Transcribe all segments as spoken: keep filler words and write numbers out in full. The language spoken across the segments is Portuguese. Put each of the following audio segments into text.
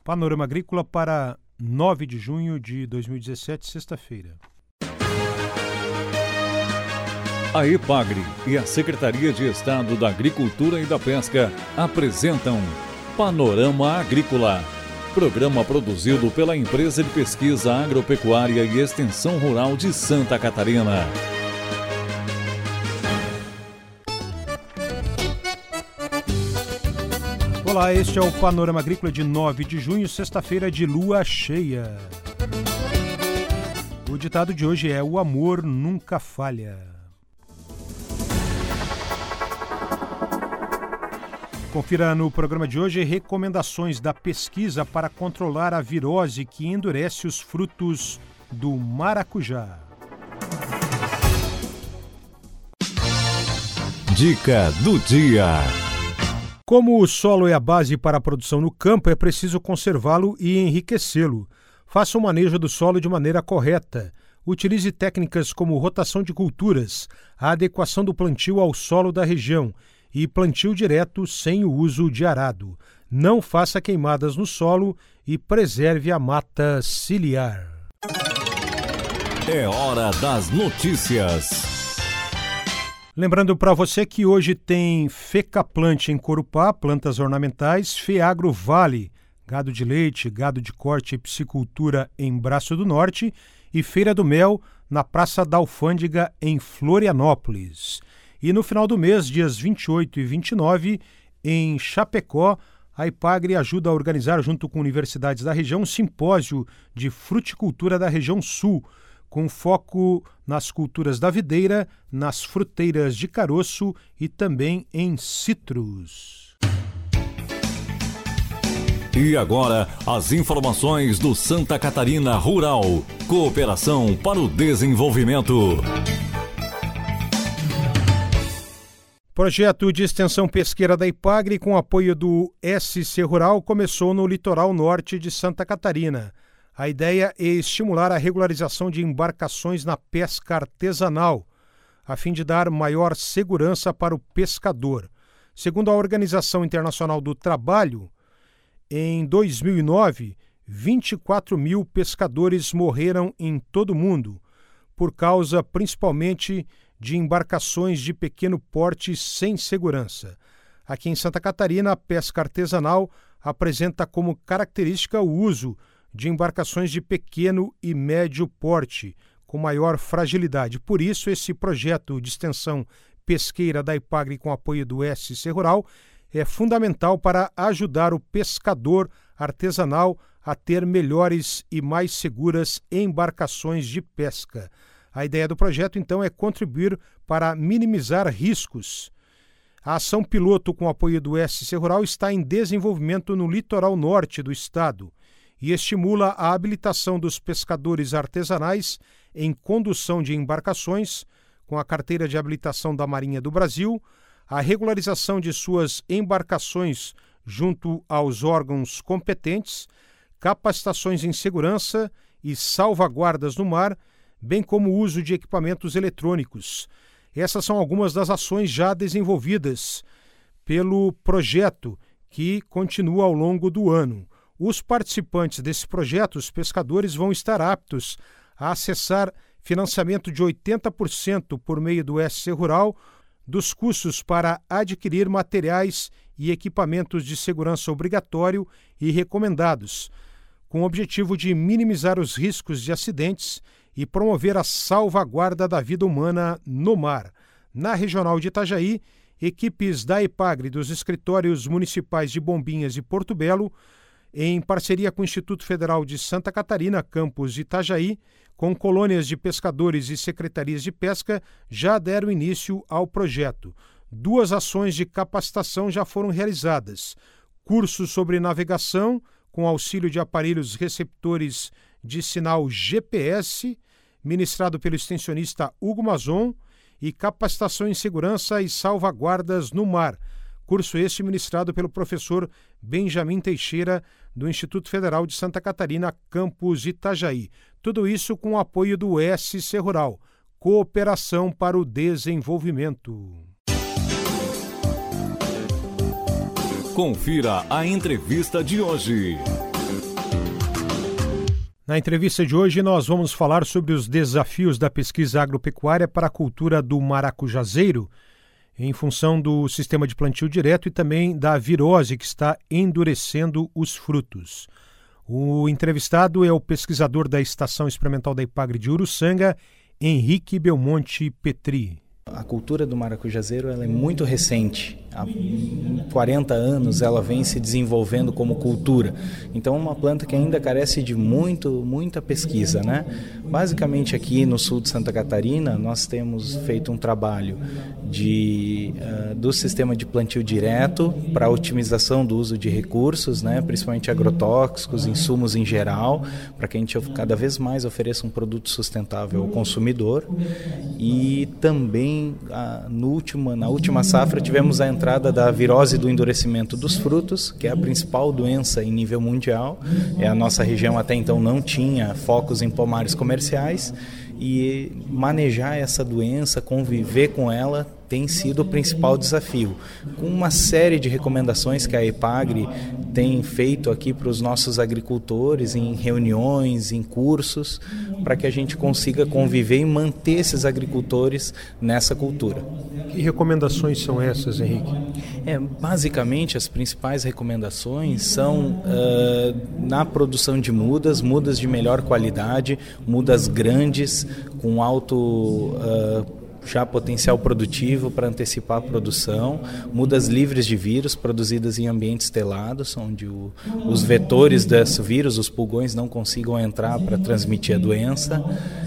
Panorama Agrícola para nove de junho de dois mil e dezessete, sexta-feira. A EPAGRE e a Secretaria de Estado da Agricultura e da Pesca apresentam Panorama Agrícola, programa produzido pela Empresa de Pesquisa Agropecuária e Extensão Rural de Santa Catarina. Olá, este é o Panorama Agrícola de nove de junho, sexta-feira de lua cheia. O ditado de hoje é: o amor nunca falha. Confira no programa de hoje recomendações da pesquisa para controlar a virose que endurece os frutos do maracujá. Dica do dia. Como o solo é a base para a produção no campo, é preciso conservá-lo e enriquecê-lo. Faça o manejo do solo de maneira correta. Utilize técnicas como rotação de culturas, a adequação do plantio ao solo da região e plantio direto sem o uso de arado. Não faça queimadas no solo e preserve a mata ciliar. É hora das notícias. Lembrando para você que hoje tem Fecaplant em Corupá, plantas ornamentais, Feagro Vale, gado de leite, gado de corte e piscicultura em Braço do Norte e Feira do Mel na Praça da Alfândega em Florianópolis. E no final do mês, dias vinte e oito e vinte e nove, em Chapecó, a EPAGRE ajuda a organizar, junto com universidades da região, um simpósio de fruticultura da região sul, com foco nas culturas da videira, nas fruteiras de caroço e também em citros. E agora, as informações do Santa Catarina Rural. Cooperação para o Desenvolvimento. Projeto de extensão pesqueira da EPAGRE, com apoio do S C Rural, começou no litoral norte de Santa Catarina. A ideia é estimular a regularização de embarcações na pesca artesanal, a fim de dar maior segurança para o pescador. Segundo a Organização Internacional do Trabalho, em dois mil e nove, vinte e quatro mil pescadores morreram em todo o mundo, por causa principalmente de embarcações de pequeno porte sem segurança. Aqui em Santa Catarina, a pesca artesanal apresenta como característica o uso de embarcações de pequeno e médio porte, com maior fragilidade. Por isso, esse projeto de extensão pesqueira da EPAGRE, com apoio do S C Rural, é fundamental para ajudar o pescador artesanal a ter melhores e mais seguras embarcações de pesca. A ideia do projeto, então, é contribuir para minimizar riscos. A ação piloto, com apoio do S C Rural, está em desenvolvimento no litoral norte do estado e estimula a habilitação dos pescadores artesanais em condução de embarcações, com a carteira de habilitação da Marinha do Brasil, a regularização de suas embarcações junto aos órgãos competentes, capacitações em segurança e salvaguardas no mar, bem como o uso de equipamentos eletrônicos. Essas são algumas das ações já desenvolvidas pelo projeto, que continua ao longo do ano. Os participantes desse projeto, os pescadores, vão estar aptos a acessar financiamento de oitenta por cento por meio do S C Rural dos custos para adquirir materiais e equipamentos de segurança obrigatório e recomendados, com o objetivo de minimizar os riscos de acidentes e promover a salvaguarda da vida humana no mar. Na Regional de Itajaí, equipes da EPAGRE dos escritórios municipais de Bombinhas e Porto Belo, em parceria com o Instituto Federal de Santa Catarina, campus Itajaí, com colônias de pescadores e secretarias de pesca, já deram início ao projeto. Duas ações de capacitação já foram realizadas. Cursos sobre navegação, com auxílio de aparelhos receptores de sinal G P S, ministrado pelo extensionista Hugo Mazon, e capacitação em segurança e salvaguardas no mar. Curso este ministrado pelo professor Benjamin Teixeira, do Instituto Federal de Santa Catarina, campus Itajaí. Tudo isso com o apoio do S C Rural, Cooperação para o Desenvolvimento. Confira a entrevista de hoje. Na entrevista de hoje, nós vamos falar sobre os desafios da pesquisa agropecuária para a cultura do maracujazeiro, em função do sistema de plantio direto e também da virose que está endurecendo os frutos. O entrevistado é o pesquisador da Estação Experimental da Ipagre de Uruçanga, Henrique Belmonte Petri. A cultura do maracujazeiro ela é muito recente. Há quarenta anos ela vem se desenvolvendo como cultura. Então é uma planta que ainda carece de muito, muita pesquisa, né? Basicamente aqui no sul de Santa Catarina nós temos feito um trabalho de, uh, do sistema de plantio direto para a otimização do uso de recursos, né? Principalmente agrotóxicos, insumos em geral, para que a gente cada vez mais ofereça um produto sustentável ao consumidor. E também No último, na última safra tivemos a entrada da virose do endurecimento dos frutos, que é a principal doença em nível mundial. A nossa região até então não tinha focos em pomares comerciais e manejar essa doença, conviver com ela, tem sido o principal desafio. Com uma série de recomendações que a Ipagre tem feito aqui para os nossos agricultores, em reuniões, em cursos, para que a gente consiga conviver e manter esses agricultores nessa cultura. Que recomendações são essas, Henrique? É, basicamente, as principais recomendações são uh, na produção de mudas, mudas de melhor qualidade, mudas grandes, com alto uh, já potencial produtivo para antecipar a produção, mudas livres de vírus, produzidas em ambientes telados, onde o, os vetores desse vírus, os pulgões, não consigam entrar para transmitir a doença.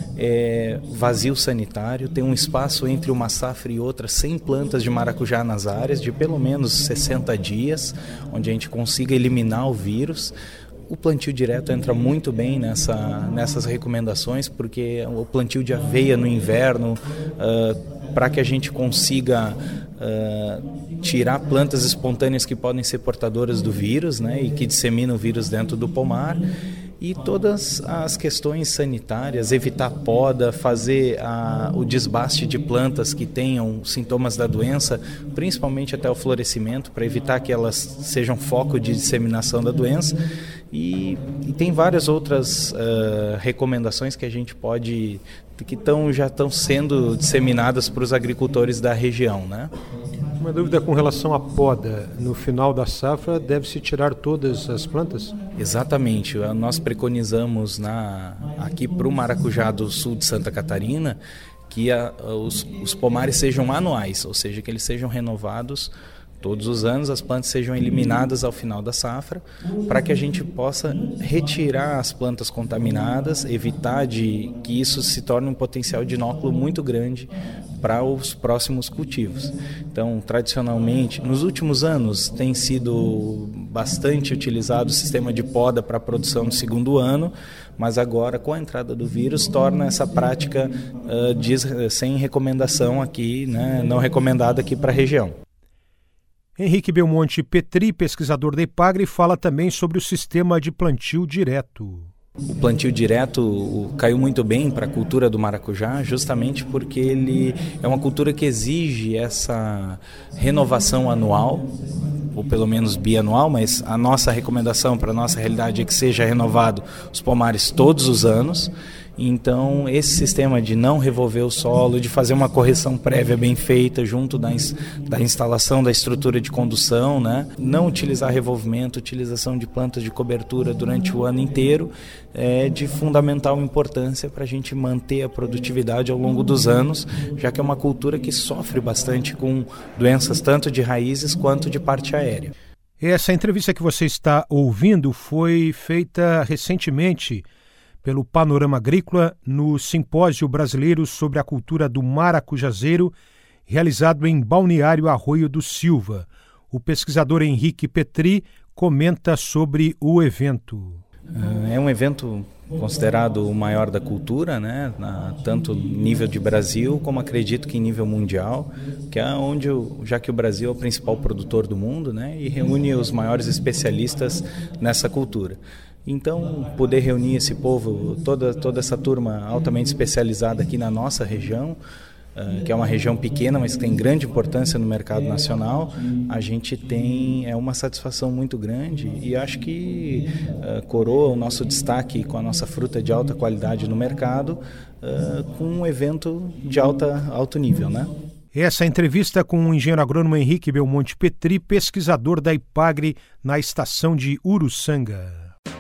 É, vazio sanitário, tem um espaço entre uma safra e outra sem plantas de maracujá nas áreas, de pelo menos sessenta dias, onde a gente consiga eliminar o vírus. O plantio direto entra muito bem nessa, nessas recomendações, porque o plantio de aveia no inverno, uh, para que a gente consiga uh, tirar plantas espontâneas que podem ser portadoras do vírus, né, e que disseminam o vírus dentro do pomar. E todas as questões sanitárias, evitar poda, fazer a, o desbaste de plantas que tenham sintomas da doença, principalmente até o florescimento, para evitar que elas sejam foco de disseminação da doença. E, e tem várias outras uh, recomendações que a gente pode, que tão, já estão sendo disseminadas para os agricultores da região, né? Uma dúvida com relação à poda. No final da safra, deve-se tirar todas as plantas? Exatamente. Nós preconizamos na, aqui para o maracujá do sul de Santa Catarina que a, os, os pomares sejam anuais, ou seja, que eles sejam renovados todos os anos, as plantas sejam eliminadas ao final da safra, para que a gente possa retirar as plantas contaminadas, evitar de que isso se torne um potencial de inóculo muito grande para os próximos cultivos. Então, tradicionalmente, nos últimos anos, tem sido bastante utilizado o sistema de poda para a produção do segundo ano, mas agora, com a entrada do vírus, torna essa prática uh, de, sem recomendação aqui, né, não recomendada aqui para a região. Henrique Belmonte Petri, pesquisador da Ipagre, fala também sobre o sistema de plantio direto. O plantio direto o, caiu muito bem para a cultura do maracujá, justamente porque ele é uma cultura que exige essa renovação anual, ou pelo menos bianual, mas a nossa recomendação para a nossa realidade é que seja renovado os pomares todos os anos. Então, esse sistema de não revolver o solo, de fazer uma correção prévia bem feita junto da, ins- da instalação da estrutura de condução, né? Não utilizar revolvimento, utilização de plantas de cobertura durante o ano inteiro, é de fundamental importância para a gente manter a produtividade ao longo dos anos, já que é uma cultura que sofre bastante com doenças tanto de raízes quanto de parte aérea. Essa entrevista que você está ouvindo foi feita recentemente pelo Panorama Agrícola no Simpósio Brasileiro sobre a Cultura do Maracujazeiro, realizado em Balneário Arroio do Silva. O pesquisador Henrique Petri comenta sobre o evento. É um evento considerado o maior da cultura, né? Na, tanto nível de Brasil como acredito que em nível mundial, que é onde, o, já que o Brasil é o principal produtor do mundo, né? E reúne os maiores especialistas nessa cultura. Então, poder reunir esse povo, toda, toda essa turma altamente especializada aqui na nossa região, uh, que é uma região pequena, mas que tem grande importância no mercado nacional, a gente tem é uma satisfação muito grande e acho que uh, coroa o nosso destaque com a nossa fruta de alta qualidade no mercado uh, com um evento de alta, alto nível, né? Essa entrevista com o engenheiro agrônomo Henrique Belmonte Petri, pesquisador da IPAGRE na estação de Uruçanga.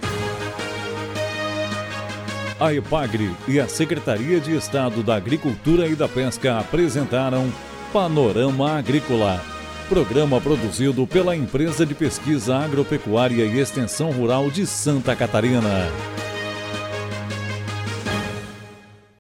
A IPAGRE e a Secretaria de Estado da Agricultura e da Pesca apresentaram Panorama Agrícola, programa produzido pela Empresa de Pesquisa Agropecuária e Extensão Rural de Santa Catarina.